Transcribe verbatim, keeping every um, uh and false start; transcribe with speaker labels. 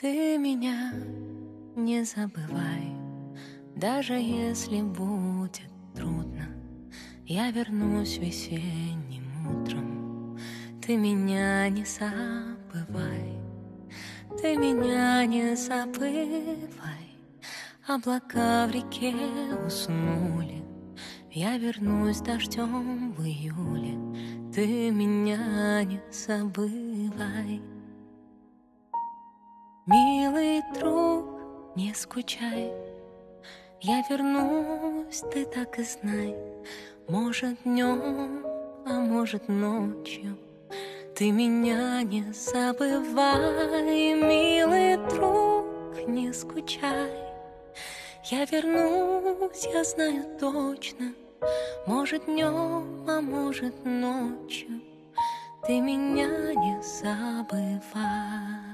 Speaker 1: Ты меня не забывай, даже если будет трудно. Я вернусь весенним утром. Ты меня не забывай, ты меня не забывай. Облака в реке уснули, я вернусь дождем в июле. Ты меня не забывай. Милый друг, не скучай, я вернусь, ты так и знай. Может днем, а может ночью. Ты меня не забывай, милый друг, не скучай. Я вернусь, я знаю точно. Может днем, а может ночью. Ты меня не забывай.